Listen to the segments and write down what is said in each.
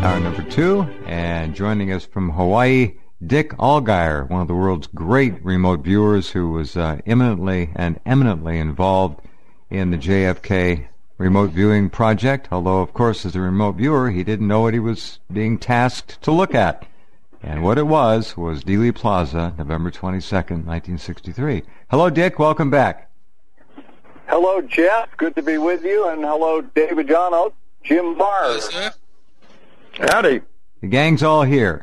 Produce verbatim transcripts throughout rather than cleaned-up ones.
Hour number two, and joining us from Hawaii, Dick Allgaier, one of the world's great remote viewers who was uh, imminently and eminently involved in the J F K remote viewing project, although, of course, as a remote viewer, he didn't know what he was being tasked to look at. And what it was was Dealey Plaza, November twenty-second, nineteen sixty-three. Hello, Dick. Welcome back. Hello, Jeff. Good to be with you. And hello, David John, Jim Mars. Hello, sir. Howdy. The gang's all here.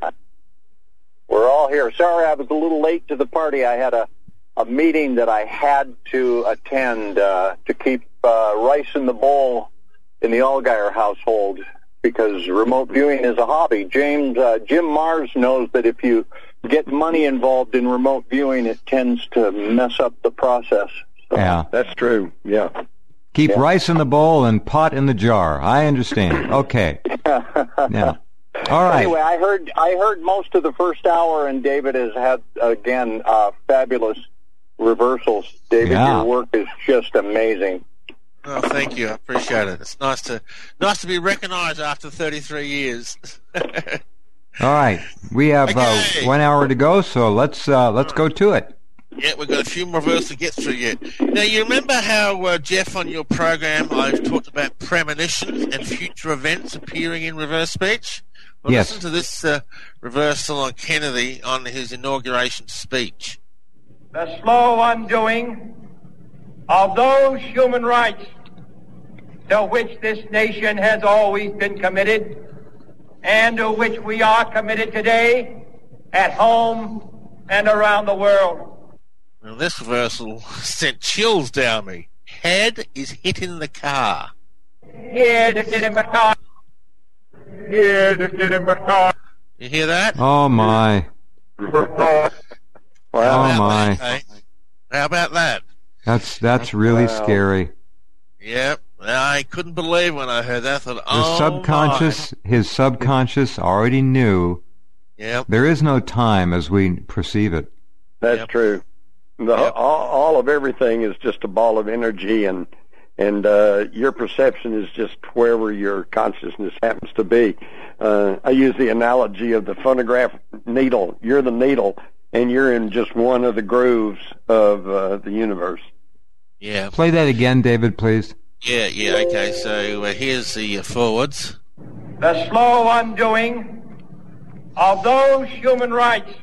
We're all here. Sorry I was a little late to the party. I had a, a meeting that I had to attend uh, to keep uh, rice in the bowl in the Allgaier household because remote viewing is a hobby. James, uh, Jim Mars knows that if you get money involved in remote viewing, it tends to mess up the process. So, yeah. That's true. Yeah. Keep yeah. rice in the bowl and pot in the jar. I understand. Okay. Yeah. All right. Anyway, I heard I heard most of the first hour, and David has had again uh, fabulous reversals. David, yeah. your work is just amazing. Oh, thank you. I appreciate it. It's nice to nice to be recognized after thirty-three years. All right. We have okay. uh, one hour to go, so let's uh, let's go to it. Yeah, we've got a few more reversals to get through yet. Now, you remember how, uh, Jeff, on your program, I've talked about premonitions and future events appearing in reverse speech? Well, yes. Listen to this uh, reversal on Kennedy on his inauguration speech. The slow undoing of those human rights to which this nation has always been committed and to which we are committed today at home and around the world. Now, this reversal sent chills down me. Head is hitting the car. Head is hitting the car. Head is hitting the car. You hear that? Oh, my. Wow. Oh, my. That, eh? How about that? That's that's really wow. scary. Yep. I couldn't believe when I heard that. I thought, The oh, subconscious, my. his subconscious already knew Yep. there is no time as we perceive it. That's Yep. true. The, Yep. all, all of everything is just a ball of energy, and and uh, your perception is just wherever your consciousness happens to be. Uh, I use the analogy of the phonograph needle. You're the needle, and you're in just one of the grooves of uh, the universe. Yeah. Play that again, David, please. Yeah, yeah, okay. So uh, here's the uh, forwards. The slow undoing of those human rights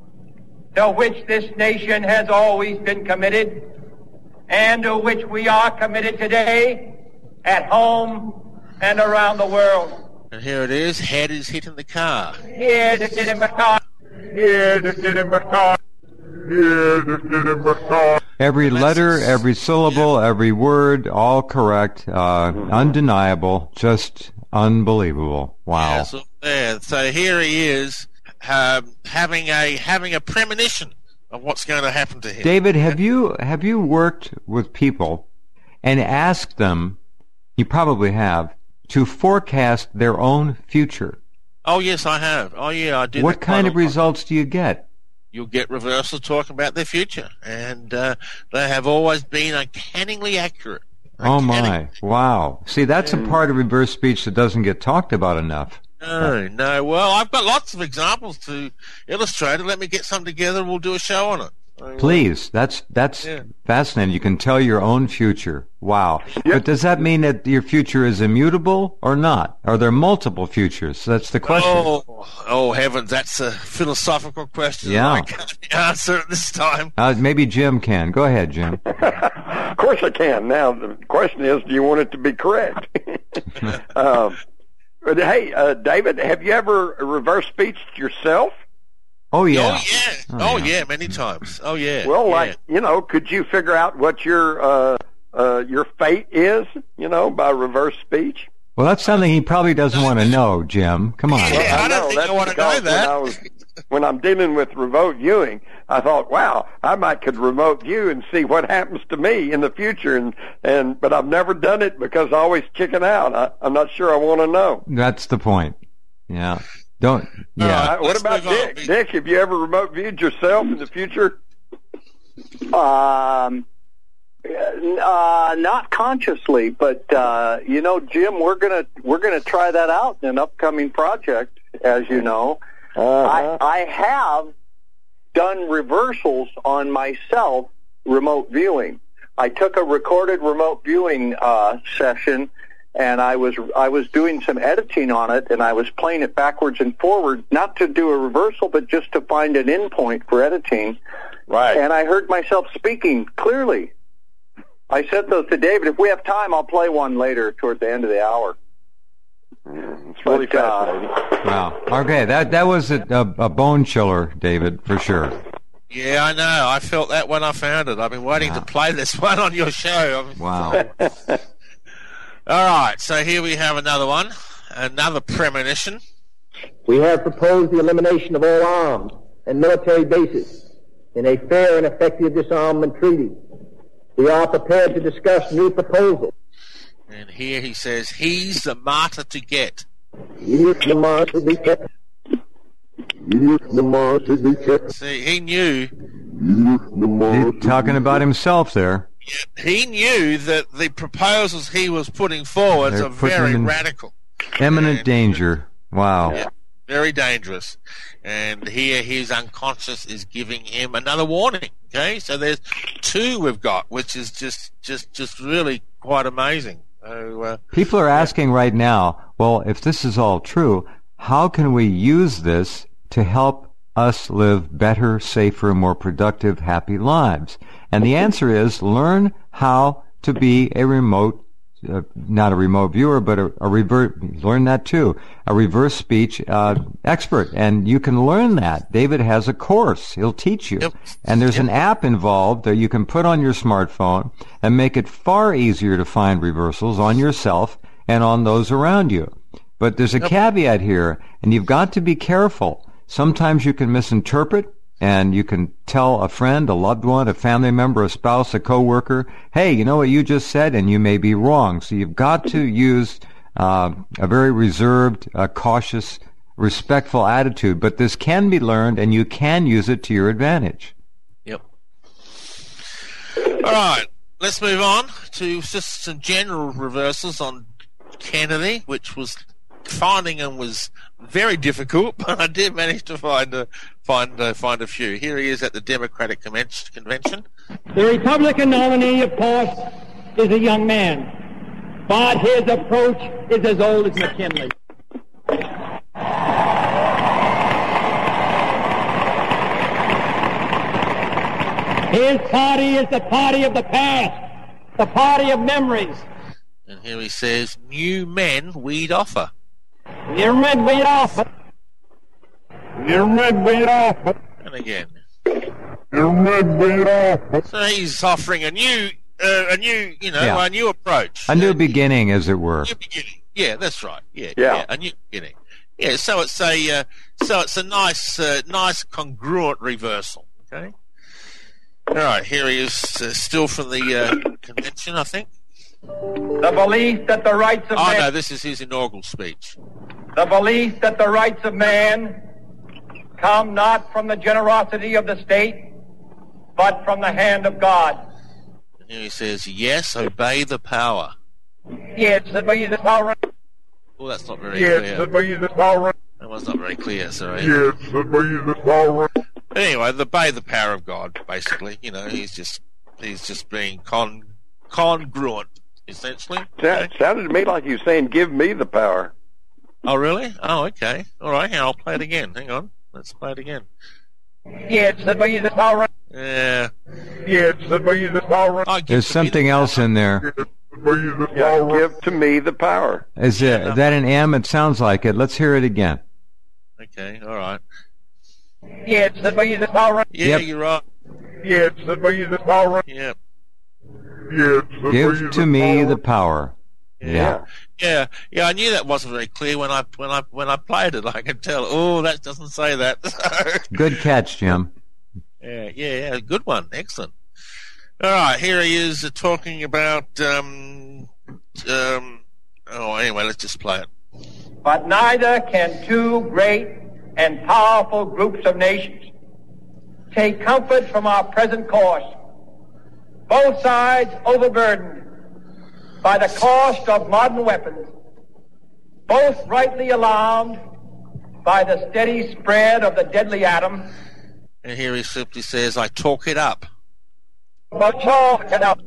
to which this nation has always been committed and to which we are committed today at home and around the world. And here it is. Head is hitting the car. Head is hitting the car. Head is hitting the car. Head is hitting the car. Every letter, every syllable, every word, all correct, uh, undeniable, just unbelievable. Wow. Yeah, so, there. So here he is, um, having a having a premonition of what's going to happen to him. David, have you have you worked with people and asked them, you probably have, to forecast their own future? Oh, yes, I have. Oh, yeah, I did. What that quite kind a of lot. results do you get? You'll get reversals talking about their future, and uh, they have always been uncannily accurate. Oh, Uncanny. my. Wow. See, that's a part of reverse speech that doesn't get talked about enough. No, no. Well, I've got lots of examples to illustrate it. Let me get some together. We'll do a show on it. Please. That's that's Yeah. fascinating. You can tell your own future. Wow. But does that mean that your future is immutable or not? Are there multiple futures? That's the question. Oh, oh, heavens, that's a philosophical question. Yeah. I can't answer it this time. Uh, maybe Jim can. Go ahead, Jim. Of course I can. Now, the question is, do you want it to be correct? um, but hey, uh, David, have you ever reverse speeched yourself? Oh, yeah. Oh, yeah. Oh, Oh, yeah. yeah, many times. Oh, yeah. Well, yeah. like, you know, could you figure out what your uh, uh, your fate is, you know, by reverse speech? Well, that's something he probably doesn't want to know, Jim. Come on. Yeah, I don't think that's I want to know because that. When, I was, when I'm dealing with remote viewing, I thought, wow, I might could remote view and see what happens to me in the future, and, and but I've never done it because I always chicken out. I, I'm not sure I want to know. That's the point. Yeah. Don't. Yeah. Uh, what let's about move on. Dick? Dick, have you ever remote viewed yourself in the future? Um, Uh, not consciously, but uh, you know, Jim, we're gonna we're gonna try that out in an upcoming project. As you know, Uh-huh. I, I have done reversals on myself, remote viewing. I took a recorded remote viewing uh, session, and I was I was doing some editing on it, and I was playing it backwards and forward, not to do a reversal, but just to find an endpoint for editing. Right. And I heard myself speaking clearly. I sent those to David. If we have time, I'll play one later toward the end of the hour. Mm, it's really But, uh, fascinating. Wow. Okay, that that was a, a, a bone chiller, David, for sure. Yeah, I know. I felt that when I found it. I've been waiting Wow. to play this one on your show. Wow. All right, so here we have another one, another premonition. We have proposed the elimination of all arms and military bases in a fair and effective disarmament treaty. We are prepared to discuss new proposals. And here he says, he's the martyr to get. He is the martyr to get. He is the martyr to get. See, he knew, He's talking about himself there. he knew that the proposals he was putting forward They're are putting very him in- radical. Imminent And- danger. Wow. Yeah, very dangerous. And here his unconscious is giving him another warning. Okay, so there's two we've got, which is just, just, just really quite amazing. So, uh, People are asking right now, well, if this is all true, how can we use this to help us live better, safer, more productive, happy lives? And the answer is learn how to be a remote, uh, not a remote viewer, but a, a reverse, learn that too, a reverse speech uh, expert. And you can learn that. David has a course. He'll teach you. Yep. And there's Yep. an app involved that you can put on your smartphone and make it far easier to find reversals on yourself and on those around you. But there's a caveat here, and you've got to be careful. Sometimes you can misinterpret, and you can tell a friend, a loved one, a family member, a spouse, a coworker, hey, you know what you just said, and you may be wrong. So you've got to use uh, a very reserved, uh, cautious, respectful attitude. But this can be learned, and you can use it to your advantage. Yep. All right, let's move on to just some general reversals on Kennedy, which was finding them was very difficult, but I did manage to find a find uh, find a few. Here he is at the Democratic Conven- Convention. The Republican nominee, of course, is a young man, but his approach is as old as McKinley. His party is the party of the past, the party of memories. And here he says, new men we'd offer. You're red weight off. You're red weight off. And again. You're red weight off. So he's offering a new, uh, a new, you know, Yeah. a new approach. A new Uh, beginning, as it were. New beginning. Yeah, that's right. Yeah, Yeah. yeah, a new beginning. Yeah, so it's a, uh, so it's a nice, uh, nice congruent reversal. Okay. All right, here he is, uh, still from the uh, convention, I think. The belief that the rights of Oh man, no, this is his inaugural speech. the belief that the rights of man come not from the generosity of the state, but from the hand of God. And here he says, "Yes, obey the power." Yes, that we the power. Well, that's not very Yes, clear. that we the power. That was not very clear. Sorry. Yes, that we the power. But anyway, the obey the power of God. Basically, you know, he's just he's just being con congruent, essentially. That sounded to me like you were saying, give me the power. Oh, really? Oh, okay. All right. Here, I'll play it again. Hang on. Let's play it again. Yes, that we the power. Yeah. Yes, that we the power. Oh, give There's to me something the else power. in there. Yeah, give to me the power. Is it, Yeah. that an M? It sounds like it. Let's hear it again. Okay. All right. Yes, that we the power. Yeah, Yep. you're right. Yes, that we the power. Yeah. Yes, that Give to me the power. Yeah. Yeah, yeah, I knew that wasn't very clear when I when I when I played it. I could tell. Oh, that doesn't say that. Good catch, Jim. yeah, yeah, yeah, good one, excellent. All right, here he is uh, talking about. Um, um, oh, anyway, let's just play it. But neither can two great and powerful groups of nations take comfort from our present course both sides overburdened by the cost of modern weapons, both rightly alarmed by the steady spread of the deadly atom. And here he simply says, I talk it up. But talk it up.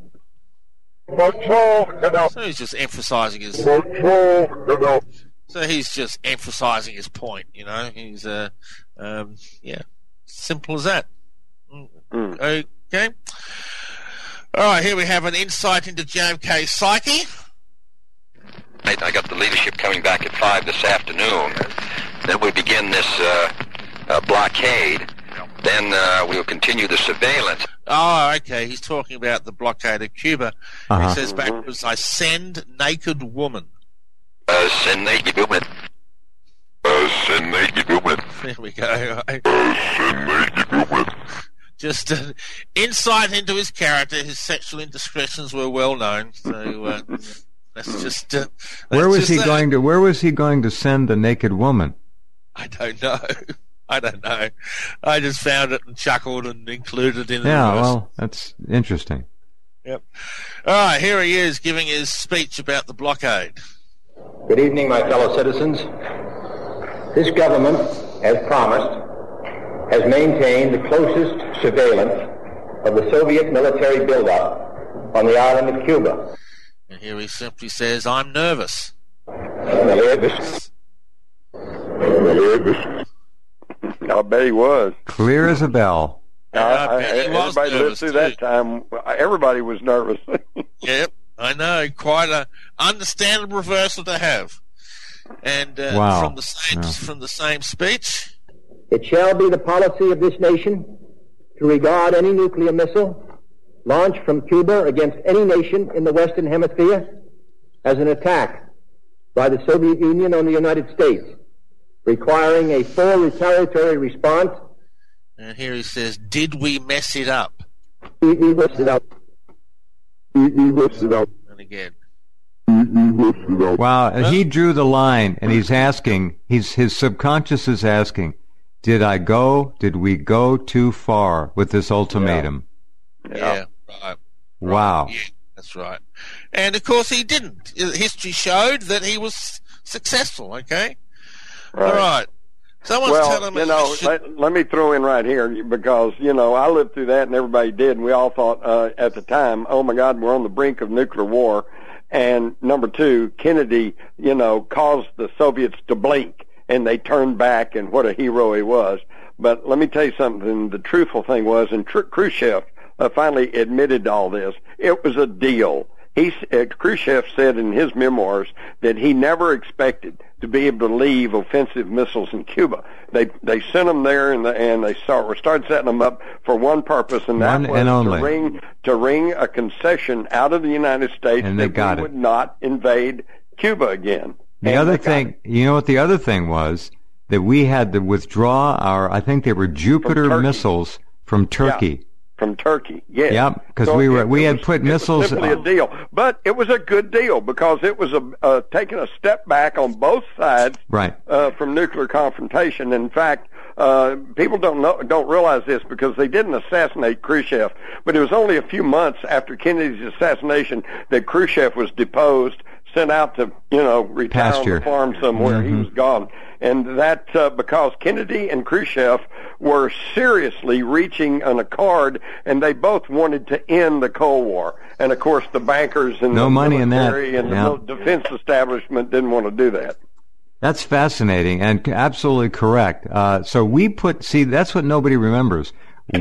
So he's just emphasizing his... So he's just emphasizing his point, you know. He's, uh, um, yeah, simple as that. Mm. Okay. All right, here we have an insight into J F K's psyche. I got the leadership coming back at five this afternoon. Then we begin this uh, uh, blockade. Then uh, we'll continue the surveillance. Oh, okay. He's talking about the blockade of Cuba. Uh-huh. He says backwards, I send naked woman. Uh, send naked woman. Uh, send naked woman. There we go. Uh, send naked woman. Just uh, insight into his character. His sexual indiscretions were well known. So uh, that's just. Uh, that's Where was just he that. going to? Where was he going to send the naked woman? I don't know. I don't know. I just found it and chuckled and included it in the Yeah, reverse. well, that's interesting. Yep. All right, here he is giving his speech about the blockade. Good evening, my fellow citizens. This government, as promised, has maintained the closest surveillance of the Soviet military buildup on the island of Cuba. And here he simply says, I'm nervous. Nervous. I bet he was. Clear as a bell. Yeah, I I- bet he I- was everybody lived nervous through too. that time. Everybody was nervous. Yep, I know. Quite a understandable reversal to have. And uh, Wow. from the same Yeah. from the same speech, It shall be the policy of this nation to regard any nuclear missile launched from Cuba against any nation in the Western Hemisphere as an attack by the Soviet Union on the United States, requiring a full retaliatory response. and here he says, "Did we mess it up?" He, he listed out. He, he listed out. And again, Wow, he drew the line, and he's asking. He's his subconscious is asking, "Did I go? Did we go too far with this ultimatum?" yeah, right. Wow. Yeah, that's right. And of course, he didn't. History showed that he was successful. Okay, Right. all right. Someone's Well, telling me you know, I should- let, let me throw in right here because, you know, I lived through that and everybody did, and we all thought uh, at the time, oh, my God, we're on the brink of nuclear war. And number two, Kennedy, you know, caused the Soviets to blink, and they turned back, and what a hero he was. But let me tell you something. The truthful thing was, and Tr- Khrushchev uh, finally admitted to all this, it was a deal. He, uh, Khrushchev said in his memoirs that he never expected to be able to leave offensive missiles in Cuba. They they sent them there, and, the, and they start, started setting them up for one purpose, and that One was and only. to wring to wring a concession out of the United States And they that got we it. would not invade Cuba again. The And other they got thing, it. you know what the other thing was? That we had to withdraw our, I think they were Jupiter Turkey. missiles from Turkey. From Turkey, yes. Yep, 'cause we were- it- we it had was- put it was missiles- simply a deal, but it was a good deal because it was a uh, taking a step back on both sides Right. uh, from nuclear confrontation. In fact, uh, people don't know, don't realize this because they didn't assassinate Khrushchev, but it was only a few months after Kennedy's assassination that Khrushchev was deposed, sent out to, you know, retire Pasture. on the farm somewhere. Mm-hmm. He was gone. And that uh, because Kennedy and Khrushchev were seriously reaching an accord, and they both wanted to end the Cold War. And, of course, the bankers and No the money in that. military and Yeah. the defense establishment didn't want to do that. That's fascinating and absolutely correct. Uh, so we put, see, that's what nobody remembers.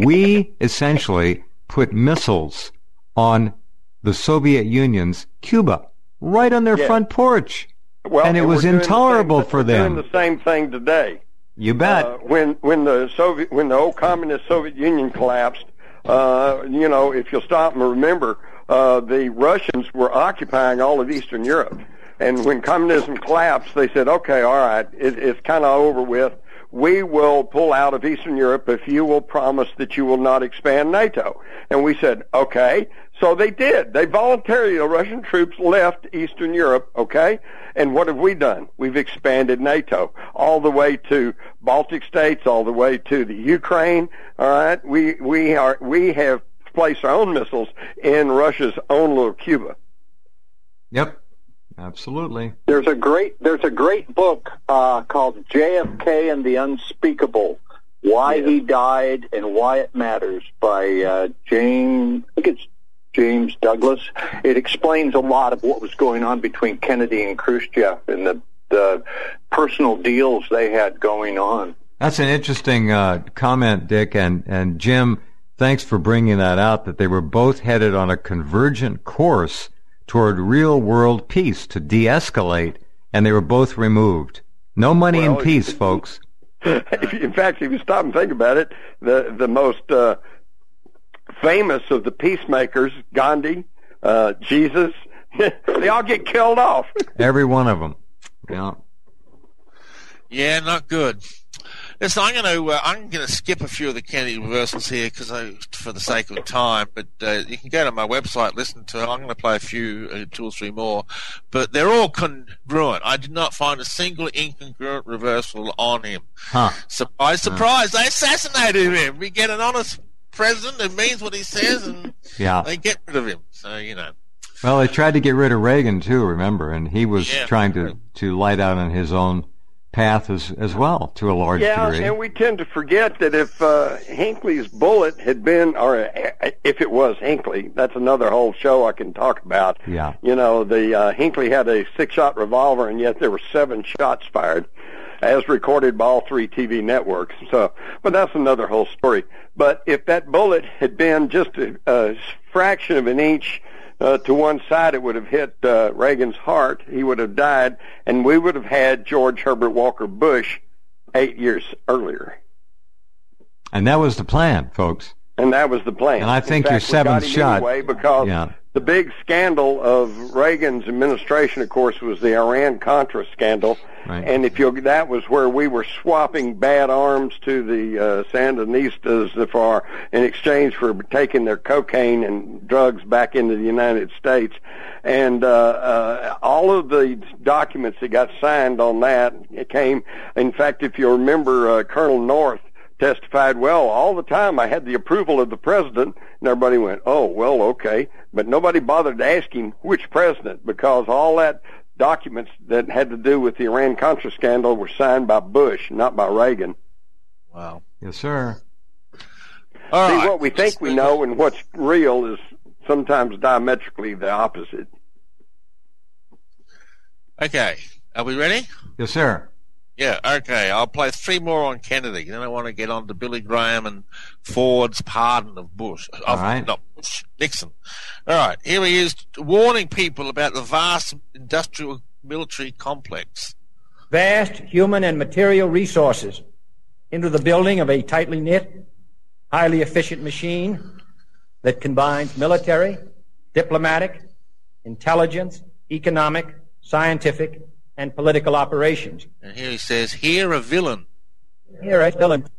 We essentially put missiles on the Soviet Union's Cuba, right on their Yes. front porch. Well, And it we're was doing the intolerable same- for we're them. Doing the same thing today. You bet. Uh, when when the Soviet when the old communist Soviet Union collapsed, uh, you know, if you'll stop and remember, uh, the Russians were occupying all of Eastern Europe, and when communism collapsed, they said, "Okay, all right, it, it's kind of over with. We will pull out of Eastern Europe if you will promise that you will not expand NATO." And we said, "Okay." So they did. They voluntarily, the Russian troops left Eastern Europe, okay? And what have we done? We've expanded NATO all the way to Baltic states, all the way to the Ukraine, all right? We we are we have place our own missiles in Russia's own little Cuba. Yep, absolutely. There's a great there's a great book uh, called J F K and the Unspeakable: Why Yeah. He Died and Why It Matters by uh, James. I think it's James Douglas. It explains a lot of what was going on between Kennedy and Khrushchev and the the personal deals they had going on. That's an interesting uh, comment, Dick, and, and Jim, thanks for bringing that out, that they were both headed on a convergent course toward real-world peace to de-escalate, and they were both removed. No money Well, in peace, folks. In fact, if you stop and think about it, the the most uh, famous of the peacemakers, Gandhi, uh, Jesus, they all get killed off. Every one of them. Yeah. Yeah, not good. Listen, I'm going to uh, I'm going to skip a few of the Kennedy reversals here because I, for the sake of time. But uh, you can go to my website, listen to. I'm going to play a few, uh, two or three more, but they're all congruent. I did not find a single incongruent reversal on him. Huh. Surprise, surprise! They assassinated him. We get an honest president who means what he says, and Yeah. they get rid of him. So you know. Well, they tried to get rid of Reagan, too, remember? And he was Yeah. trying to, to light out on his own path as, as well, to a large Yeah, degree. and we tend to forget that if uh, Hinckley's bullet had been, or uh, if it was Hinckley, that's another whole show I can talk about. Yeah. You know, the uh, Hinckley had a six-shot revolver, and yet there were seven shots fired, as recorded by all three T V networks. So, but that's another whole story. But if that bullet had been just a, a fraction of an inch Uh, to one side, it would have hit uh, Reagan's heart. He would have died, and we would have had George Herbert Walker Bush eight years earlier. And that was the plan, folks. And that was the plan. And I think In your fact, we seventh got him shot- anyway, because Yeah. the big scandal of Reagan's administration, of course, was the Iran-Contra scandal. Right. And if you that was where we were swapping bad arms to the uh, Sandinistas for in exchange for taking their cocaine and drugs back into the United States. And uh, uh, all of the documents that got signed on that, it came. In fact, if you remember, uh, Colonel North testified, well, all the time I had the approval of the president, and everybody went, oh, well, okay. But nobody bothered to ask him which president, because all that documents that had to do with the Iran-Contra scandal were signed by Bush, not by Reagan. Wow. Yes, sir. All See, right. what we think we know and what's real is sometimes diametrically the opposite. Okay. Are we ready? Yes, sir. Yeah, okay. I'll play three more on Kennedy. Then I want to get on to Billy Graham and Ford's pardon of Bush. All Of, right. Not Bush, Nixon. All right. Here he is warning people about the vast industrial military complex. Vast human and material resources into the building of a tightly knit, highly efficient machine that combines military, diplomatic, intelligence, economic, scientific, and political operations. And here he says, here a villain. Here, I tell him.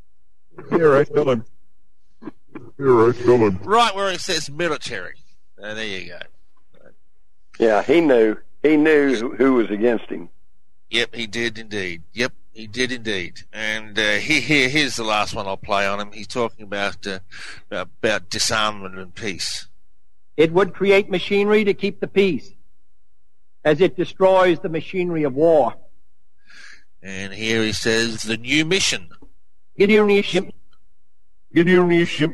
Here, I tell him. Here, I tell him. Right where it says military. Uh, there you go. Yeah, he knew. He knew who, who was against him. Yep, he did indeed. Yep, he did indeed. And uh, he, here, here's the last one I'll play on him. He's talking about uh, about disarmament and peace. It would create machinery to keep the peace, as it destroys the machinery of war. And here he says, the new mission. Get your new ship. Get your new ship.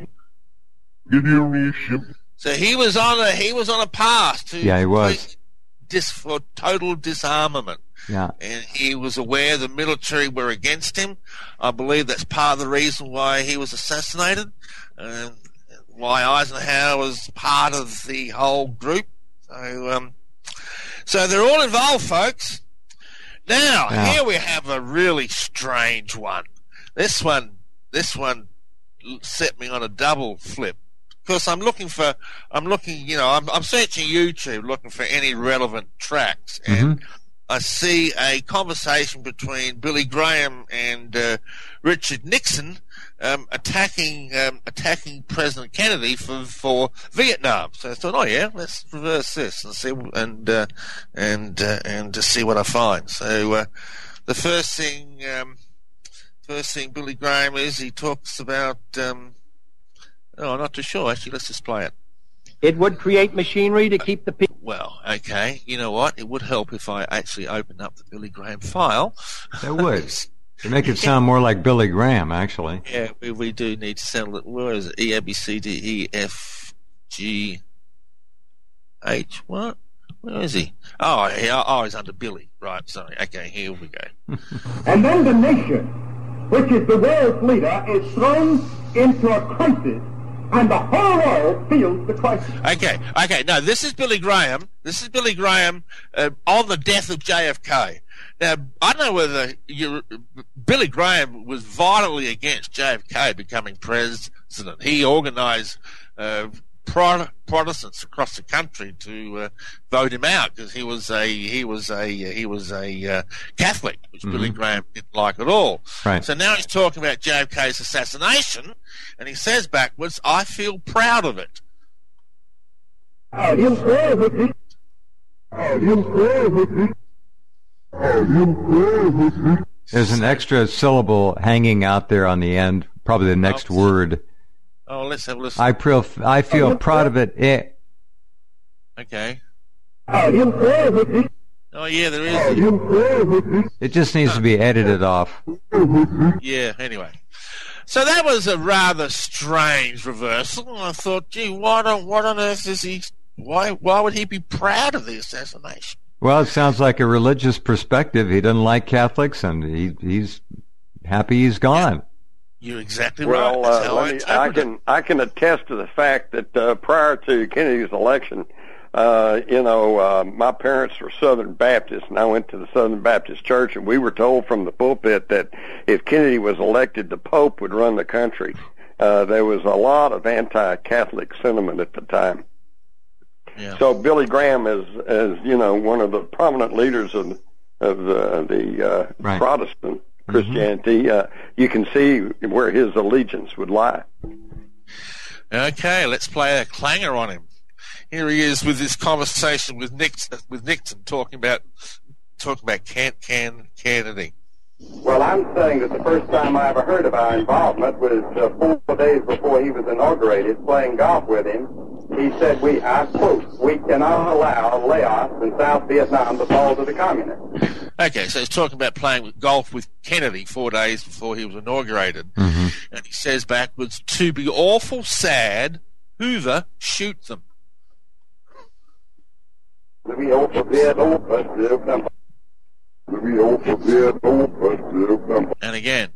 Get your new ship. So he was on a he was on a path to Yeah, he was. complete Dis, for total disarmament. Yeah. And he was aware the military were against him. I believe that's part of the reason why he was assassinated, and why Eisenhower was part of the whole group. So, um, so they're all involved, folks. Now, Yeah. here we have a really strange one. This one, this one set me on a double flip. Because I'm looking for, I'm looking, you know, I'm, I'm searching YouTube looking for any relevant tracks, and I see a conversation between Billy Graham and uh, Richard Nixon um, attacking um, attacking President Kennedy for for Vietnam. So I thought, oh yeah, let's reverse this and see and uh, and uh, and to see what I find. So uh, the first thing, um, first thing Billy Graham is he talks about. Um, Oh, I'm not too sure. Actually, let's just play it. It would create machinery to keep the people. Well, okay. You know what? It would help if I actually opened up the Billy Graham file. That would. To make it sound more like Billy Graham, actually. Yeah, we, we do need to settle it. Where is it? E, A, B, C, D, E, F, G, H. What? Where is he? Oh, he, oh, he's under Billy. Right, sorry. Okay, here we go. And then the nation, which is the world's leader, is thrown into a crisis, and the whole world feels the crisis. Okay, okay. No, this is Billy Graham. This is Billy Graham uh, on the death of J F K. Now, I don't know whether you, Billy Graham was vitally against J F K becoming president. He organised uh, Protestants across the country to uh, vote him out because he was a he was a he was a uh, Catholic, which mm-hmm. Billy Graham didn't like at all. Right. So now he's talking about J F K's assassination, and he says backwards, "I feel proud of it." I feel proud of it. I feel proud of it. There's an extra syllable hanging out there on the end, probably the next oh, word. Oh, let's have a listen. I feel, I feel proud of it. Eh. Okay. Oh, yeah, there is. It just needs to be edited off. Yeah, anyway. So that was a rather strange reversal, and I thought, gee, what on, what on earth is he, why, why would he be proud of the assassination? Well, it sounds like a religious perspective. He doesn't like Catholics, and he, he's happy he's gone. You're exactly well, right. That's uh, how let I, me, I can I can attest to the fact that uh, prior to Kennedy's election, uh, you know, uh, my parents were Southern Baptists, and I went to the Southern Baptist Church, and we were told from the pulpit that if Kennedy was elected, the Pope would run the country. Uh, there was a lot of anti-Catholic sentiment at the time. Yeah. So Billy Graham is, is, you know, one of the prominent leaders of of uh, the uh, right. Protestant Christianity. Mm-hmm. Uh, you can see where his allegiance would lie. Okay, let's play a clanger on him. Here he is with this conversation with Nixon, with Nixon talking about talking about Can, Can, Kennedy. Well, I'm saying that the first time I ever heard of our involvement was uh, four days before he was inaugurated, playing golf with him. He said, we, I quote, we cannot allow Laos in South Vietnam to fall to the communists. Okay, so he's talking about playing with golf with Kennedy four days before he was inaugurated. Mm-hmm. And he says backwards, to be awful sad, Hoover, shoot them. To be awful sad, Hoover, and again.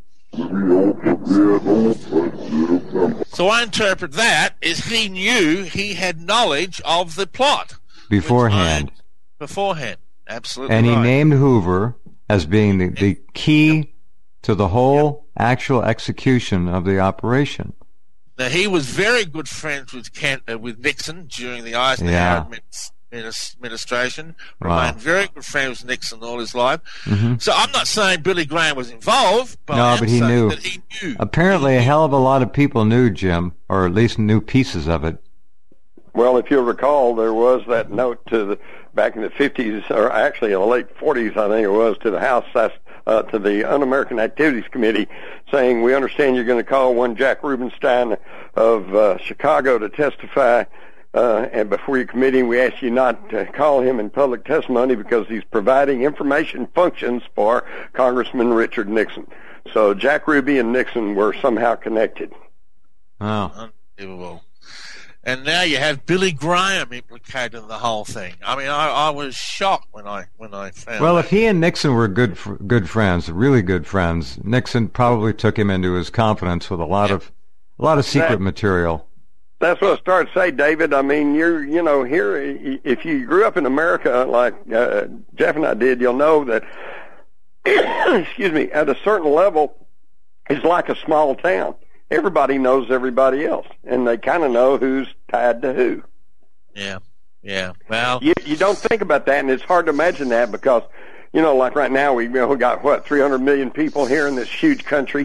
So I interpret that as he knew he had knowledge of the plot. Beforehand. I, beforehand, absolutely And he right. named Hoover as being the, the key to the whole yep. actual execution of the operation. Now, he was very good friends with Kent, uh, with Nixon during the Eisenhower yeah. administration. administration, wow. remained very good friends with Nixon all his life. Mm-hmm. So I'm not saying Billy Graham was involved, but, no, I am but he saying knew. that he knew. Apparently, a hell of a lot of people knew Jim, or at least knew pieces of it. Well, if you'll recall, there was that note to the back in the fifties, or actually in the late forties, I think it was, to the House, uh, to the Un-American Activities Committee, saying, we understand you're going to call one Jack Rubenstein of uh, Chicago to testify. Uh, and before your committee, we ask you not to call him in public testimony because he's providing information functions for Congressman Richard Nixon. So Jack Ruby and Nixon were somehow connected. Oh. Unbelievable. And now you have Billy Graham implicated in the whole thing. I mean, I, I was shocked when I when I found. Well, that. if he and Nixon were good good friends, really good friends, Nixon probably took him into his confidence with a lot yeah. of a lot of secret that, material. That's what I started to say, David. I mean, you're, you know, here, if you grew up in America like uh, Jeff and I did, you'll know that, excuse me, at a certain level, it's like a small town. Everybody knows everybody else, and they kind of know who's tied to who. Yeah, yeah. Well, you, you don't think about that, and it's hard to imagine that because, you know, like right now, we, you know, we got, what, three hundred million people here in this huge country.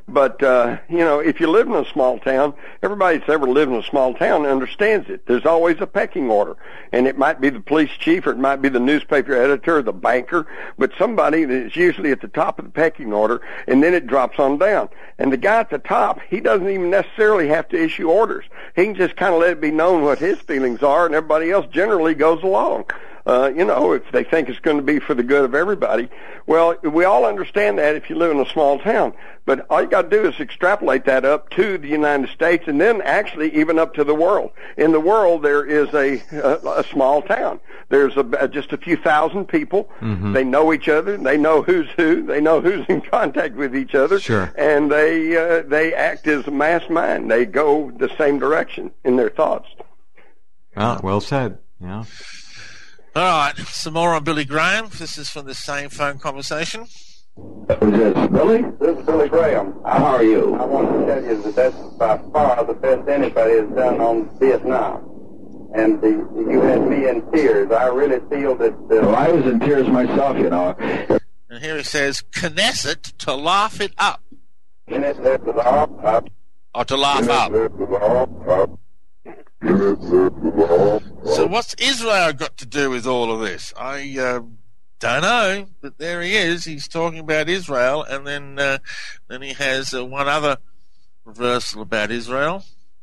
But, uh, you know, if you live in a small town, everybody that's ever lived in a small town understands it. There's always a pecking order. And it might be the police chief, or it might be the newspaper editor, or the banker, but somebody that's usually at the top of the pecking order, and then it drops on down. And the guy at the top, he doesn't even necessarily have to issue orders. He can just kind of let it be known what his feelings are, and everybody else generally goes along. Uh, you know, if they think it's going to be for the good of everybody. Well, we all understand that if you live in a small town. But all you got to do is extrapolate that up to the United States, and then actually even up to the world. In the world, there is a a, a small town. There's a, just a few thousand people. Mm-hmm. They know each other. They know who's who. They know who's in contact with each other. Sure. And they uh, they act as a mass mind. They go the same direction in their thoughts. Well, well said. Yeah. All right, some more on Billy Graham. This is from the same phone conversation. Who's this, Billy? This is Billy Graham. How are you? I want to tell you that that's by far the best anybody has done on Vietnam. And the, you had me in tears. I really feel that... Uh, well, I was in tears myself, you know. And here he says, Knesset to laugh it up. Knesset to laugh up. Or to laugh up. Knesset to laugh up. So what's Israel got to do with all of this? I uh, don't know, but there he is. He's talking about Israel, and then uh, then he has uh, one other reversal about Israel.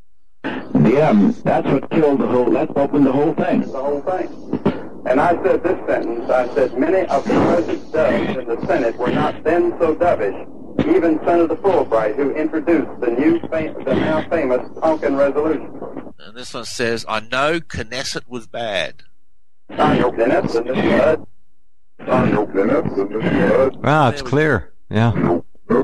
Yeah, that's what killed the whole, that's opened the whole thing. The whole thing. And I said this sentence, I said, many of the present doves in the Senate were not then so dovish. Even Senator Fulbright, who introduced the new, fam- the now famous Tonkin Resolution. And this one says, I know Knesset was bad. I know Knesset was bad. I know Knesset was bad. Wow, it's clear. Yeah.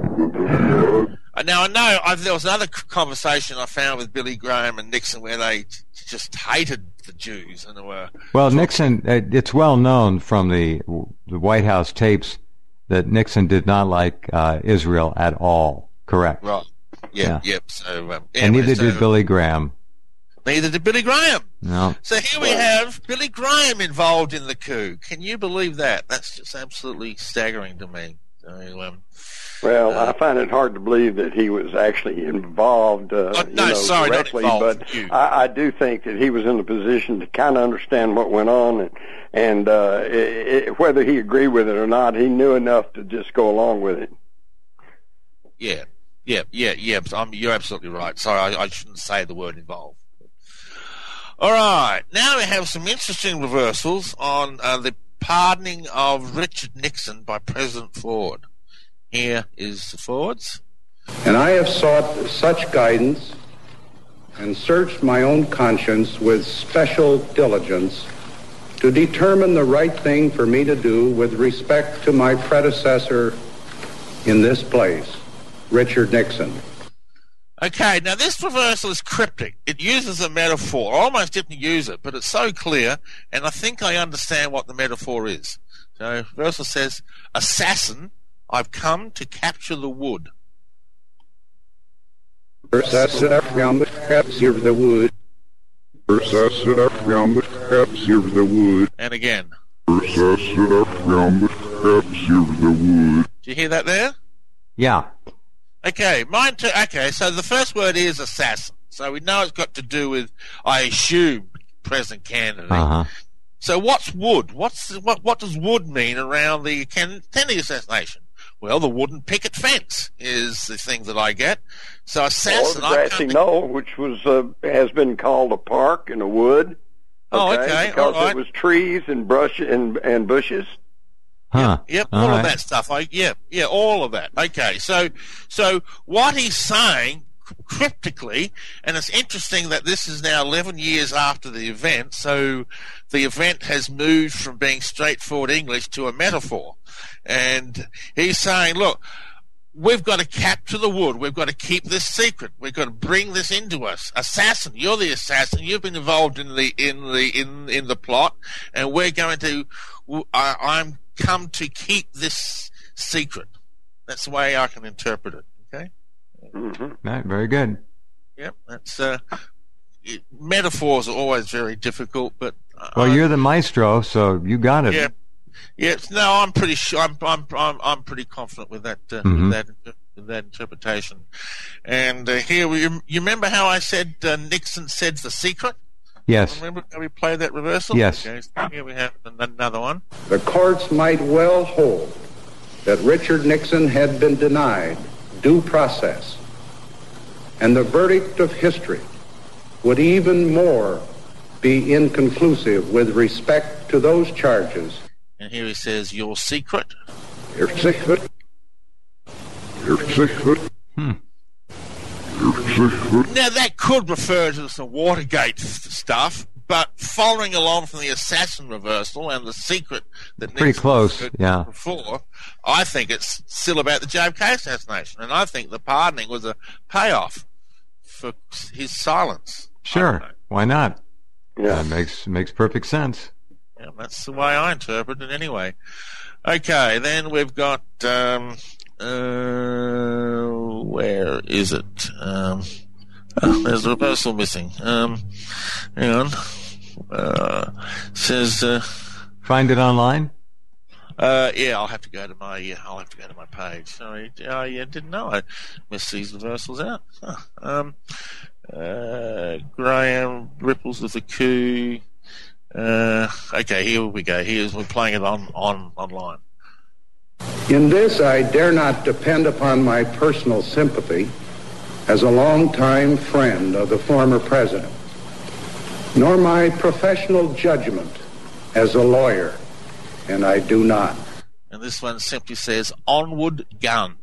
Uh, now, I know I've, there was another conversation I found with Billy Graham and Nixon where they just hated the Jews. And they were well, Nixon, uh, it's well known from the, the White House tapes that Nixon did not like uh, Israel at all. Correct. Right. Yeah, yeah. Yep. So, um, anyway, and neither so, did Billy Graham. Neither did Billy Graham. No. So here we have Billy Graham involved in the coup. Can you believe that? That's just absolutely staggering to me. So, um, well, uh, I find it hard to believe that he was actually involved, uh, oh, no, you know, sorry, directly, not involved, but you. I, I do think that he was in a position to kind of understand what went on, and, and uh, it, it, whether he agreed with it or not, he knew enough to just go along with it. Yeah, yeah, yeah, yeah. I'm, you're absolutely right. Sorry, I, I shouldn't say the word involved. All right, now we have some interesting reversals on uh, the pardoning of Richard Nixon by President Ford. Here is Ford's. And I have sought such guidance and searched my own conscience with special diligence to determine the right thing for me to do with respect to my predecessor in this place, Richard Nixon. Okay, now this reversal is cryptic. It uses a metaphor. I almost didn't use it, but it's so clear, and I think I understand what the metaphor is. So, reversal says, assassin, I've come to capture the wood. Assassin, I've come to capture the wood. Assassin, I've come to capture the wood. And again. Assassin, I've come to capture the wood. Do you hear that there? Yeah. Okay, mine too. Okay, so the first word is assassin. So we know it's got to do with, I assume, President Kennedy. Uh-huh. So what's wood? What's what? What does wood mean around the Kennedy assassination? Well, the wooden picket fence is the thing that I get. So assassin. Or the grassy knoll, which was uh, has been called a park and a wood. Okay, oh, okay, because all right. it was trees and brush and and bushes. Huh. Yep, yep all all right. of that stuff. I, yeah, yeah, all of that. Okay, so so what he's saying cryptically, and it's interesting that this is now eleven years after the event, so the event has moved from being straightforward English to a metaphor. And he's saying, look, we've got to capture the wood. We've got to keep this secret. We've got to bring this into us. Assassin, you're the assassin. You've been involved in the in the in in the plot, and we're going to. I, I'm come to keep this secret. That's the way I can interpret it. Okay. Mm-hmm. Right, very good. Yep. That's uh, it, metaphors are always very difficult, but well, I, you're the maestro, so you got it. Yeah. Yeah, no, I'm pretty sure. I'm, I'm, I'm, I'm pretty confident with that. Uh, mm-hmm. with that, with that interpretation. And uh, here, we, you remember how I said uh, Nixon said the secret? Yes. Remember how we played that reversal? Yes. Okay, so here we have another one. The courts might well hold that Richard Nixon had been denied due process, and the verdict of history would even more be inconclusive with respect to those charges. And here he says, your secret. Your secret. Your secret. Hmm. Your secret. Now, that could refer to some Watergate stuff, but following along from the assassin reversal and the secret that Pretty Nixon close, yeah. before, I think it's still about the J F K assassination, and I think the pardoning was a payoff for his silence. Sure, why not? Yeah, that makes makes perfect sense. Yeah, that's the way I interpret it anyway. Okay, then we've got um, uh, where is it? Um, oh, there's a reversal missing. Um, hang on. Uh, says. Uh, Find it online. Uh, yeah, I'll have to go to my. Yeah, I'll have to go to my page. Sorry, I yeah, didn't know I missed these reversals out. Huh. Um, uh, Graham ripples of the coup. Uh, okay, here we go. Here's we're playing it on on online. In this, I dare not depend upon my personal sympathy as a longtime friend of the former president, nor my professional judgment as a lawyer, and I do not. And this one simply says, onward gun.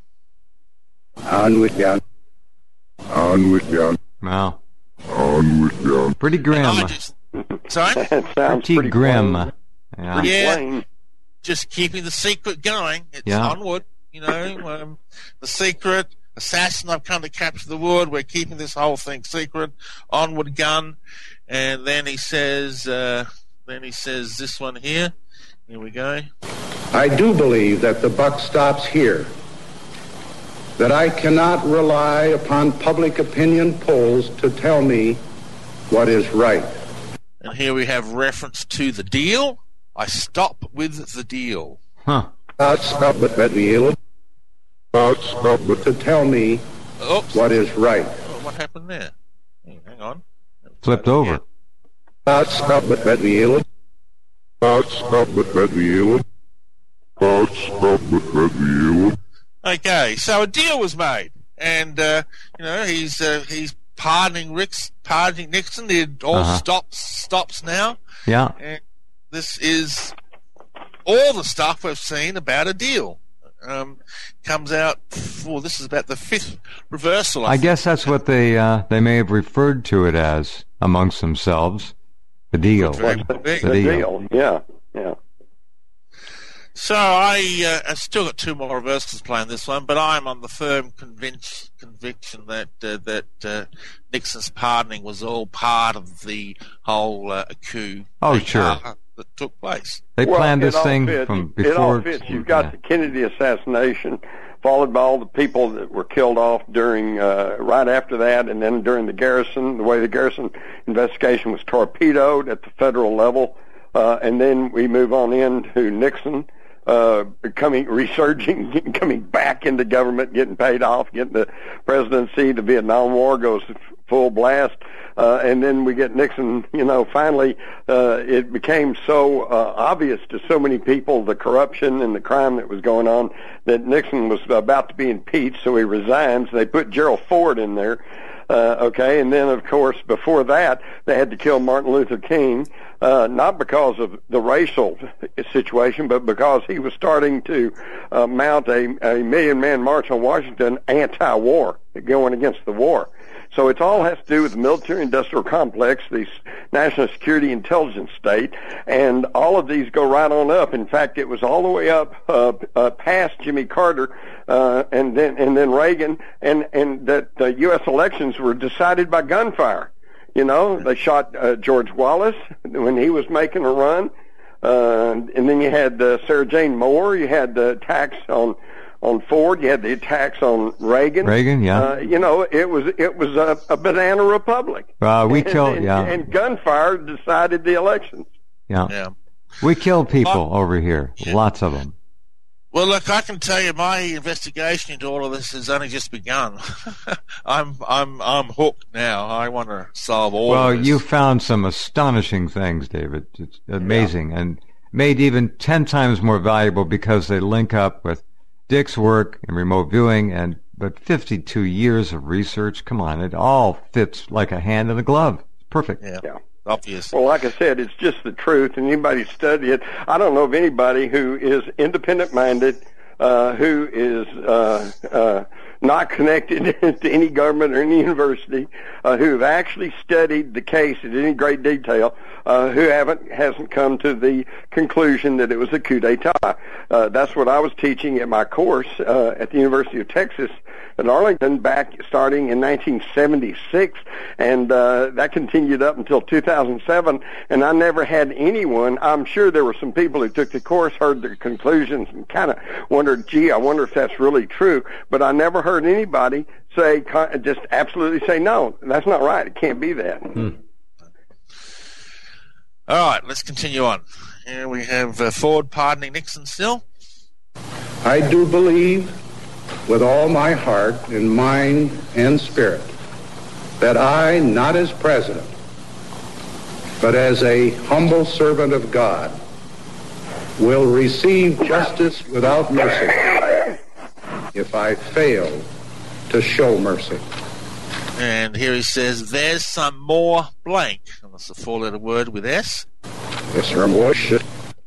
Onward gun. Onward gun. Wow. Onward gun. Pretty grim. Just, sorry? That sounds pretty, pretty grim. plain. Yeah. Pretty Yeah. plain. Just keeping the secret going. It's Yeah. onward, you know. Um, the secret, assassin, I've come to capture the wood. We're keeping this whole thing secret. Onward gun. And then he says, uh, then he says this one here. Here we go. I do believe that the buck stops here, that I cannot rely upon public opinion polls to tell me what is right. And here we have reference to the deal. I stop with the deal. Huh. Not stop with the deal. Not stop with to tell me Oops. what is right. Oh, what happened there? Hey, hang on. Flipped over. Not stop with the deal. Not stop with the deal. Not stop with the deal. Okay, so a deal was made, and uh, you know he's uh, he's pardoning Rick's, pardoning Nixon. It all Uh-huh. stops stops now. Yeah. And this is all the stuff we've seen about a deal. Um, comes out. Well, this is about the fifth reversal. I, I think. guess that's what they uh, they may have referred to it as amongst themselves. The deal. Very The, big. the deal. Yeah, yeah. So I uh, I've still got two more reversals playing this one, but I'm on the firm convinc- conviction that uh, that uh, Nixon's pardoning was all part of the whole uh, coup. Oh, that, sure. uh, that took place. They Well, planned it this all thing fits. from It all before. fits. You've got yeah. the Kennedy assassination, followed by all the people that were killed off during, uh, right after that, and then during the Garrison, the way the Garrison investigation was torpedoed at the federal level, uh, and then we move on into Nixon, uh, coming, resurging, coming back into government, getting paid off, getting the presidency. The Vietnam War goes full blast. Uh, and then we get Nixon, you know, finally, uh, it became so, uh, obvious to so many people, the corruption and the crime that was going on, that Nixon was about to be impeached, so he resigns. They put Gerald Ford in there, uh, okay, and then, of course, before that, they had to kill Martin Luther King, uh, not because of the racial situation, but because he was starting to, uh, mount a, a million-man march on Washington anti-war, going against the war. So it all has to do with the military-industrial complex, the national security intelligence state, and all of these go right on up. In fact, it was all the way up uh, uh, past Jimmy Carter, uh, and then and then Reagan, and and that the U S elections were decided by gunfire. You know, they shot uh, George Wallace when he was making a run, uh, and then you had uh, Sarah Jane Moore. You had the attacks on. On Ford, you had the attacks on Reagan. Reagan, yeah. Uh, you know, it was it was a, a banana republic. Uh, we and, killed, and, yeah. and gunfire decided the elections. Yeah. Yeah. We kill people Oh. over here. Yeah. Lots of them. Well, look, I can tell you, my investigation into all of this has only just begun. I'm, I'm, I'm hooked now. I want to solve all. Well, of this. you found some astonishing things, David. It's amazing, yeah. And made even ten times more valuable because they link up with Dick's work in remote viewing, and but fifty-two years of research. Come on, it all fits like a hand in a glove. It's perfect. Yeah. yeah. Obvious. Well, like I said, it's just the truth, and anybody study it. I don't know of anybody who is independent-minded, uh, who is uh, uh, not connected to any government or any university, uh, who have actually studied the case in any great detail, uh, who haven't hasn't come to the conclusion that it was a coup d'etat. Uh, that's what I was teaching at my course uh, at the University of Texas at Arlington back starting in nineteen seventy-six, and uh, that continued up until two thousand seven, and I never had anyone, I'm sure there were some people who took the course, heard the conclusions, and kind of wondered, gee, I wonder if that's really true, but I never heard anybody say, just absolutely say, no, that's not right, it can't be that. Hmm. All right, let's continue on. Here we have uh, Ford pardoning Nixon still. I do believe with all my heart and mind and spirit that I, not as president, but as a humble servant of God, will receive justice without mercy if I fail to show mercy. And here he says, there's some more blank. And that's a four-letter word with S. Yes, sir, I'm worship.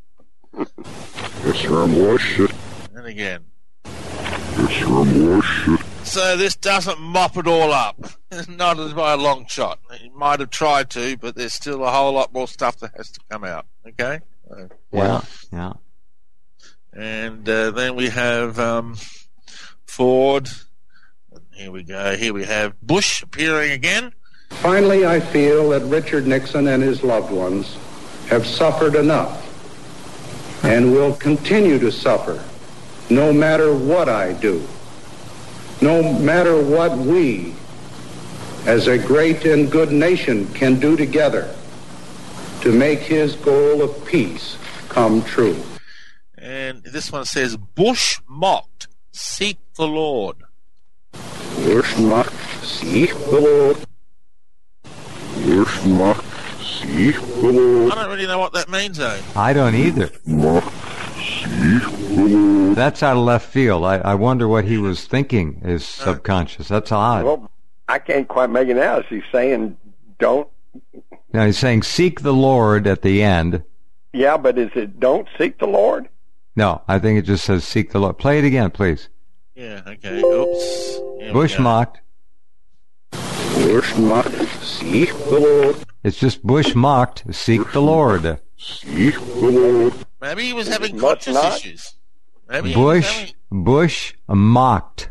Yes, sir, I'm worship. And again. Yes, sir, I'm worship. So this doesn't mop it all up. Not by a long shot. He might have tried to, but there's still a whole lot more stuff that has to come out. Okay? Uh, yeah, yeah. And uh, then we have um, Ford. Here we go. Here we have Bush appearing again. Finally, I feel that Richard Nixon and his loved ones have suffered enough and will continue to suffer no matter what I do, no matter what we, as a great and good nation, can do together to make his goal of peace come true. And this one says, Bush mocked, seek the Lord. Bush mocked, seek the Lord. Bush mocked, seek the Lord. I don't really know what that means, though. I don't either. Mocked, seek the Lord. That's out of left field. I, I wonder what he was thinking, his subconscious. That's odd. Well, I can't quite make it out. Is he saying don't? Now he's saying seek the Lord at the end. Yeah, but is it don't seek the Lord? No, I think it just says seek the Lord. Play it again, please. Yeah, okay. Oops. Here Bush mocked. Bush mocked, seek the Lord. It's just Bush mocked, seek Bush the Lord. Seek the Lord. Maybe he was having conscious not. issues. Maybe Bush, he was having... Bush mocked.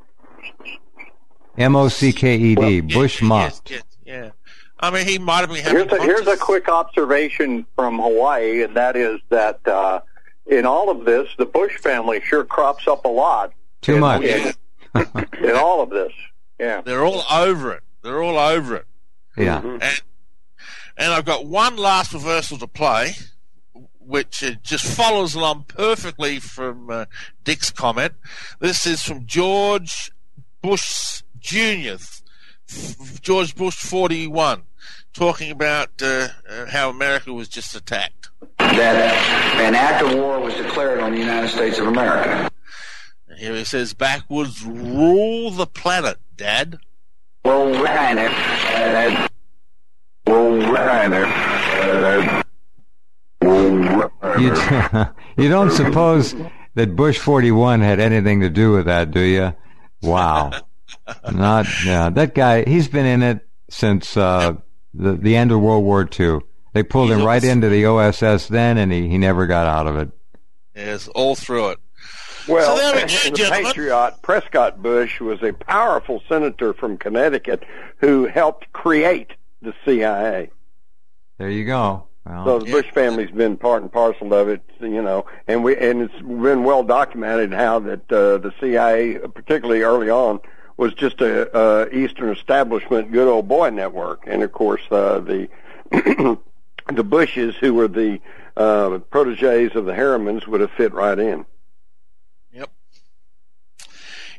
M O C K E D. Well, Bush yes, mocked. Yes, yes, yeah. I mean, he might have been having Here's a, conscious... here's a quick observation from Hawaii, and that is that uh, in all of this, the Bush family sure crops up a lot. Too in, much. In, in all of this. Yeah. They're all over it. They're all over it. Yeah. Mm-hmm. And, and I've got one last reversal to play, which uh, just follows along perfectly from uh, Dick's comment. This is from George Bush Junior, George Bush forty-one, talking about uh, uh, how America was just attacked. That an act of war was declared on the United States of America. And here he says, backwards, rule the planet, Dad. Well, Reiner. Well, Reiner. You, you don't suppose that Bush forty-one had anything to do with that, do you? Wow. Not, yeah, that guy, he's been in it since uh, the, the end of World War Two. They pulled him right into the O S S then, and he, he never got out of it. Yes, all through it. Well, so there we go, the gentlemen. patriot Prescott Bush was a powerful senator from Connecticut who helped create the C I A. There you go. Well, So the Yeah. Bush family's been part and parcel of it, you know, and we and it's been well documented how that uh, the C I A, particularly early on, was just a uh, Eastern establishment, good old boy network, and of course uh, the the Bushes, who were the uh, proteges of the Harrimans, would have fit right in.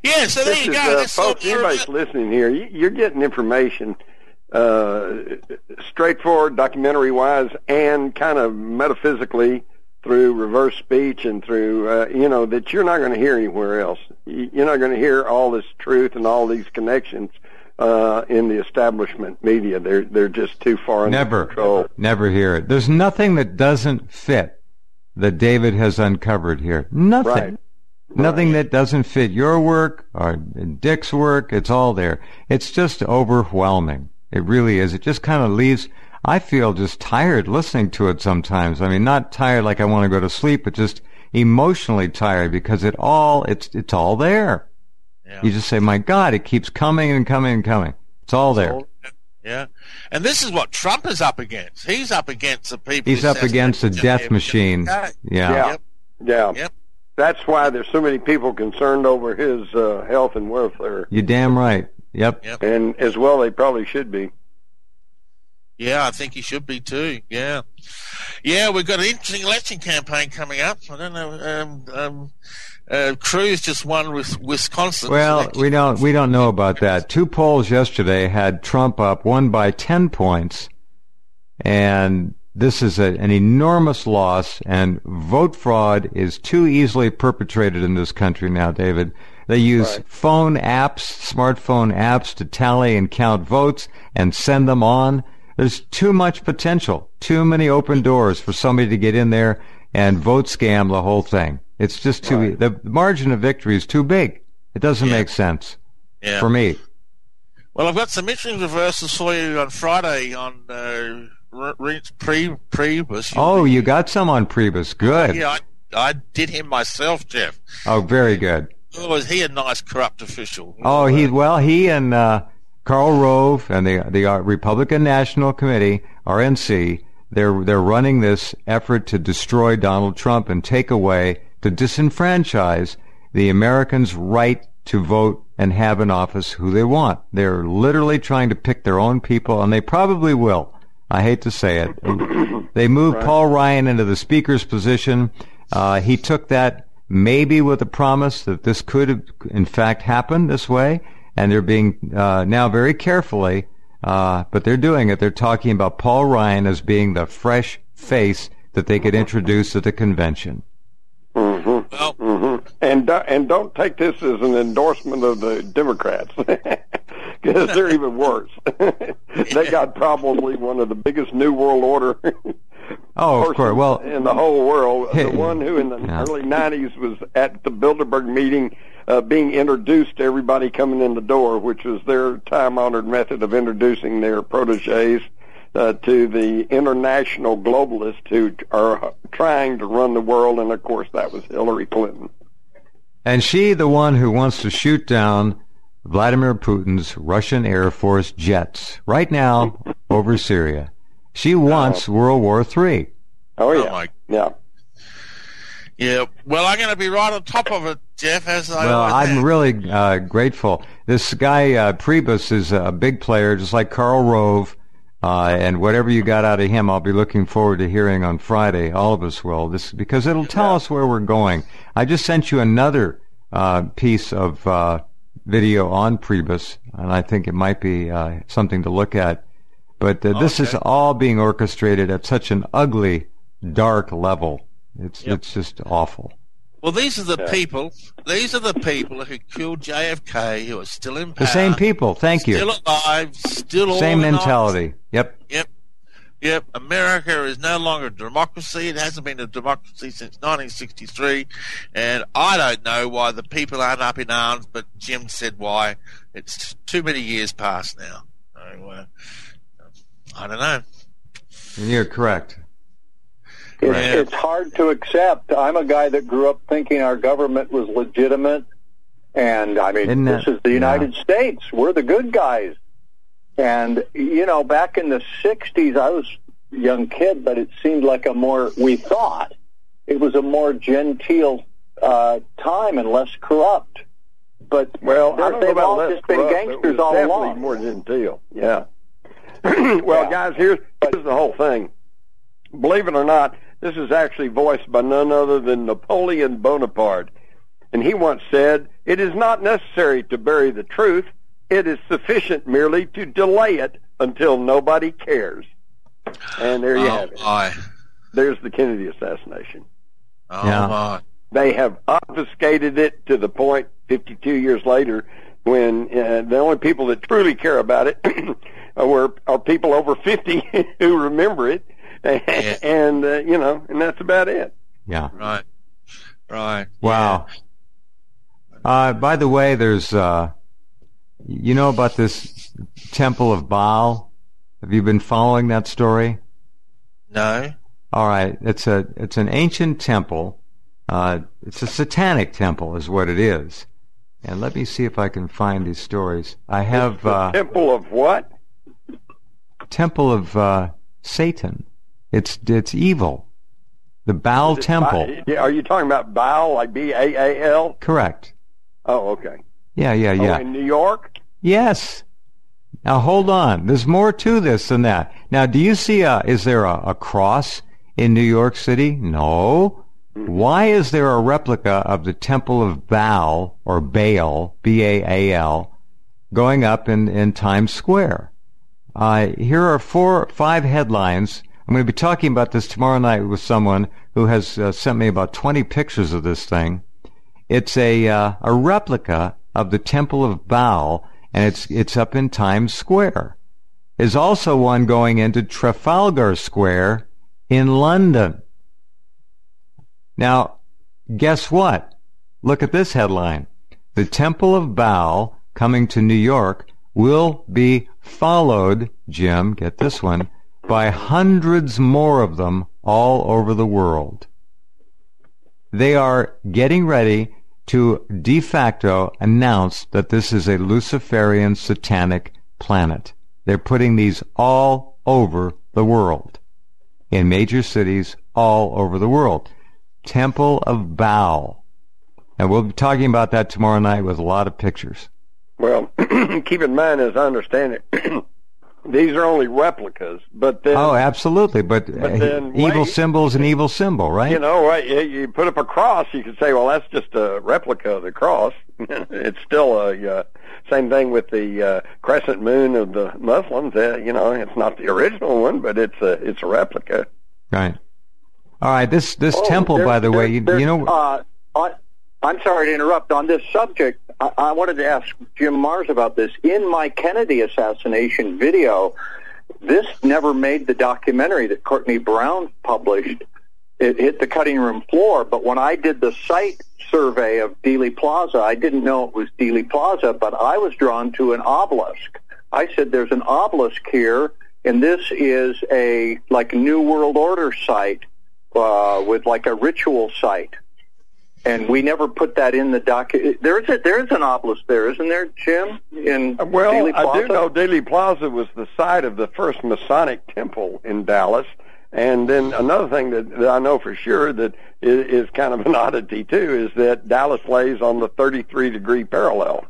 Yeah, so there this you is, go. Uh, That's folks, sort of- anybody's listening here, you, you're getting information uh, straightforward, documentary-wise, and kind of metaphysically through reverse speech and through, uh, you know, that you're not going to hear anywhere else. You're not going to hear all this truth and all these connections uh, in the establishment media. They're they're just too far under Never, control. never hear it. There's nothing that doesn't fit that David has uncovered here. Nothing. Right. Nothing that doesn't fit your work or Dick's work. It's all there. It's just overwhelming. It really is. It just kind of leaves, I feel just tired listening to it sometimes. I mean, not tired like I want to go to sleep, but just emotionally tired because it all, it's, it's all there. Yeah. You just say, my God, it keeps coming and coming and coming. It's all there. Yeah. And this is what Trump is up against. He's up against the people. He's up against a death machine. Yeah. Yeah. Yep. Yeah. Yep. That's why there's so many people concerned over his uh, health and welfare. You're damn right. Yep. Yep. And as well, they probably should be. Yeah, I think he should be too. Yeah. Yeah, we've got an interesting election campaign coming up. I don't know. Um, um, uh, Cruz just won with Wisconsin. Well, we don't we don't know about that. Two polls yesterday had Trump up, one by ten points, and this is a, an enormous loss. And vote fraud is too easily perpetrated in this country now, David. They use Right. phone apps, smartphone apps, to tally and count votes and send them on. There's too much potential, too many open doors for somebody to get in there and vote scam the whole thing. It's just too, Right. the margin of victory is too big. It doesn't Yeah. make sense Yeah. for me. Well, I've got some interesting reversals for you on Friday on uh, re- re- pre Priebus. Oh, you got some on Priebus. Good. Yeah, I, I did him myself, Jeff. Oh, very good. Oh, is he a nice corrupt official? Oh, he, well, he and, uh, Karl Rove and the, the uh, Republican National Committee, R N C, they're, they're running this effort to destroy Donald Trump and take away, to disenfranchise the Americans' right to vote and have in office who they want. They're literally trying to pick their own people, and they probably will. I hate to say it. They moved Right. Paul Ryan into the Speaker's position. Uh, he took that maybe with a promise that this could have, in fact, happened this way, and they're being uh, now very carefully, uh, but they're doing it. They're talking about Paul Ryan as being the fresh face that they could introduce at the convention. Mm-hmm. Well, Mm-hmm. And do, and don't take this as an endorsement of the Democrats, because they're even worse. They got probably one of the biggest New World Order Oh, of course. Well, in the whole world. Hey, The one who in the yeah. early nineties was at the Bilderberg meeting uh, being introduced to everybody coming in the door, which was their time-honored method of introducing their proteges uh, to the international globalists who are trying to run the world, and of course that was Hillary Clinton. and she, the one who wants to shoot down Vladimir Putin's Russian Air Force jets right now over Syria. She wants World War Three. Oh, yeah. Oh, my- Yeah. yeah. Well, I'm going to be right on top of it, Jeff, as I Well, always I'm am. really uh, grateful. This guy, uh, Priebus, is a big player, just like Karl Rove, uh, and whatever you got out of him, I'll be looking forward to hearing on Friday. All of us will, this because it'll tell us where we're going. I just sent you another uh, piece of uh, video on Priebus, and I think it might be uh, something to look at. But uh, this is Okay. all being orchestrated at such an ugly, dark level. It's Yep. it's just awful. Well, these are the Yeah. people. These are the people who killed J F K, who are still in power. The same people. Thank you. Still alive. Still Same organized. mentality. Yep. Yep. Yep. America is no longer a democracy. It hasn't been a democracy since nineteen sixty-three. And I don't know why the people aren't up in arms, but Jim said why. It's too many years past now. So, uh, I don't know. You're correct. It's, Right. it's hard to accept. I'm a guy that grew up thinking our government was legitimate, and I mean, Isn't this that- is the United States. We're the good guys. And you know, back in the sixties, I was a young kid, but it seemed like a more. We thought it was a more genteel uh, time and less corrupt. But Well, I don't know they've about all less just been corrupt. gangsters it was all definitely along. more genteel. Yeah. well, Yeah. guys, here's, here's the whole thing. Believe it or not, this is actually voiced by none other than Napoleon Bonaparte. And he once said, "It is not necessary to bury the truth. It is sufficient merely to delay it until nobody cares." And there you oh, have it. My. There's the Kennedy assassination. Oh, Yeah. my. They have obfuscated it to the point fifty-two years later when uh, the only people that truly care about it were, are people over fifty who remember it. Yeah. And, uh, you know, and that's about it. Yeah. Right. Right. Wow. Uh, by the way, there's, uh, you know about this Temple of Baal? Have you been following that story? No. All right. It's a, it's an ancient temple. Uh, it's a satanic temple is what it is. And let me see if I can find these stories. I have, The uh, temple of what? Temple of, uh, Satan. It's, it's evil. The Baal Is it Temple. Ba- yeah, are you talking about Baal, like B A A L? Correct. Oh, okay. Yeah, yeah, yeah. Oh, in New York? Yes. Now hold on. There's more to this than that. Now, do you see a, is there a, a cross in New York City? No. Why is there a replica of the Temple of Baal, or Baal, B A A L, going up in, in Times Square? Uh, here are four, five headlines. I'm going to be talking about this tomorrow night with someone who has uh, sent me about twenty pictures of this thing. It's a, uh, a replica of the Temple of Baal, and it's, it's up in Times Square. There's also one going into Trafalgar Square in London. Now, guess what? Look at this headline. The Temple of Baal coming to New York will be followed, Jim, get this one, by hundreds more of them all over the world. They are getting ready to de facto announce that this is a Luciferian satanic planet. They're putting these all over the world, in major cities all over the world. Temple of Baal. And we'll be talking about that tomorrow night with a lot of pictures. Well, keep in mind, as I understand it, these are only replicas, but then... Oh, absolutely, but, but uh, then evil wait, symbol's an evil symbol, right? You know, right, you, you put up a cross, you could say, well, that's just a replica of the cross. It's still a... Uh, same thing with the uh, crescent moon of the Muslims. Uh, you know, it's not the original one, but it's a, it's a replica. Right. All right, this, this Oh, temple, there- by the way, you, there- you know... Uh, on, I'm sorry to interrupt. On this subject, I, I wanted to ask Jim Mars about this. In my Kennedy assassination video, this never made the documentary that Courtney Brown published. It hit the cutting room floor, but when I did the site survey of Dealey Plaza, I didn't know it was Dealey Plaza, but I was drawn to an obelisk. I said, there's an obelisk here, and this is a, like, New World Order site, uh, with like a ritual site. And we never put that in the doc. There is a, there is an obelisk there, isn't there, Jim? In Well, Dealey Plaza? I do know Dealey Plaza was the site of the first Masonic temple in Dallas. And then another thing that, that I know for sure that is, is kind of an oddity, too, is that Dallas lays on the thirty-three degree parallel.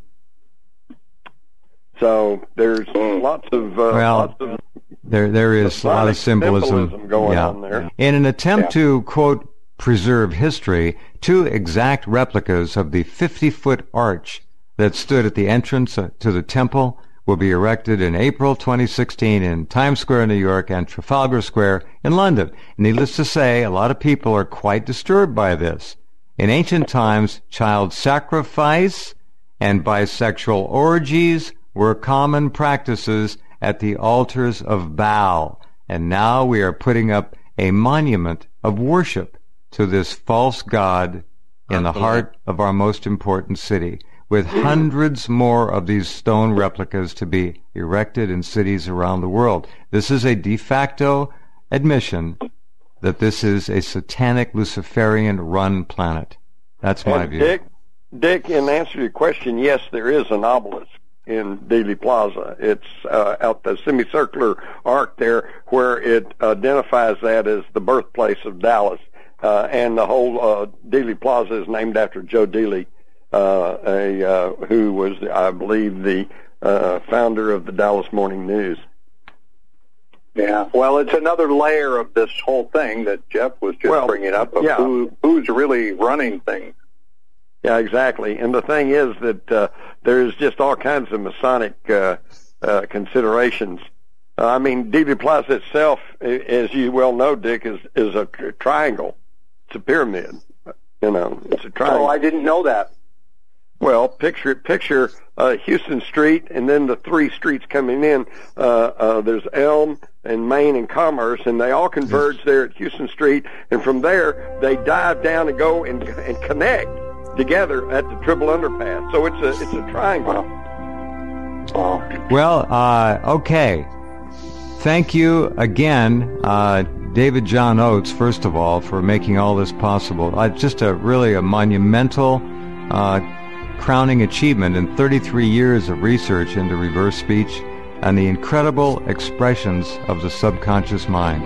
So there's lots of... Uh, Well, lots of There, there is a lot of symbolism, symbolism going yeah. on there. In an attempt Yeah. to, quote, preserve history, two exact replicas of the fifty-foot arch that stood at the entrance to the temple will be erected in April twenty sixteen in Times Square, New York, and Trafalgar Square in London. Needless to say, a lot of people are quite disturbed by this. In ancient times, child sacrifice and bisexual orgies were common practices at the altars of Baal, and now we are putting up a monument of worship to this false god in the heart of our most important city, with hundreds more of these stone replicas to be erected in cities around the world. This is a de facto admission that this is a satanic Luciferian-run planet. That's my And view. Dick, Dick, in answer to your question, yes, there is an obelisk in Dealey Plaza. It's uh, out the semicircular arc there where it identifies that as the birthplace of Dallas. Uh, and the whole uh, Dealey Plaza is named after Joe Dealey, uh, a, uh, who was, I believe, the uh, founder of the Dallas Morning News. Yeah, well, it's another layer of this whole thing that Jeff was just Well, bringing up of yeah. who, who's really running things. Yeah, exactly. And the thing is that uh, there's just all kinds of Masonic uh, uh, considerations. Uh, I mean, Dealey Plaza itself, as you well know, Dick, is is a triangle. It's a pyramid. You know, it's a triangle. Oh, I didn't know that. Well, picture picture uh, Houston Street, and then the three streets coming in. Uh, uh, there's Elm and Main and Commerce, and they all converge there at Houston Street. And from there, they dive down and go and, and connect together at the Triple Underpass. So it's a it's a triangle. Wow. Well, uh, okay. Thank you again, uh, David John Oates, first of all, for making all this possible. Uh, just a really a monumental, uh, crowning achievement in thirty-three years of research into reverse speech and the incredible expressions of the subconscious mind.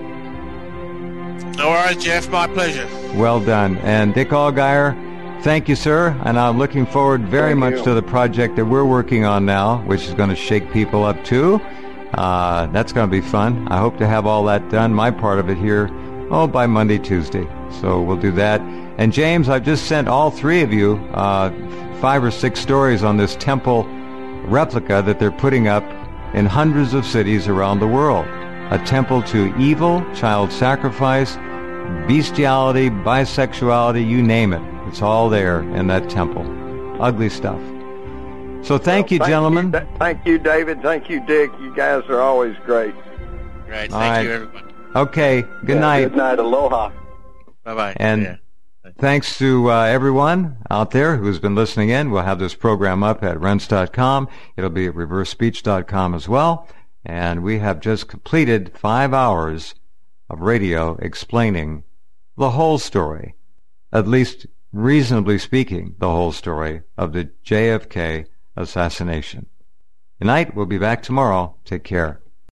All right, Jeff, my pleasure. Well done. And Dick Allgaier, thank you, sir. And I'm looking forward very Thank much you. to the project that we're working on now, which is going to shake people up too. Uh, that's going to be fun. I hope to have all that done, my part of it here, oh, by Monday, Tuesday. So we'll do that. And James, I've just sent all three of you uh, five or six stories on this temple replica that they're putting up in hundreds of cities around the world. A temple to evil, child sacrifice, bestiality, bisexuality, you name it. It's all there in that temple. Ugly stuff. So thank Well, you, thank gentlemen. You, thank you, David. Thank you, Dick. You guys are always great. Great. Thank All right. you, everyone. Okay, good Yeah, night. Good night. Aloha. Bye-bye. And Yeah. thanks to uh, everyone out there who's been listening in. We'll have this program up at rense dot com. It'll be at reverse speech dot com as well. And we have just completed five hours of radio explaining the whole story, at least reasonably speaking, the whole story of the J F K assassination. Good night. We'll be back tomorrow. Take care.